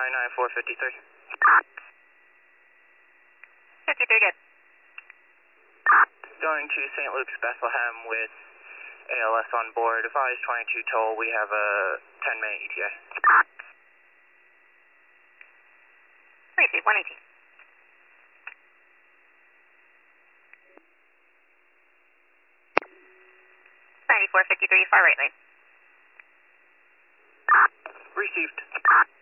9453. 53, good. Going to St. Luke's Bethlehem with ALS on board. Advise 22 toll. We have a 10-minute ETA. Receive 118. .9453, far right lane. Received.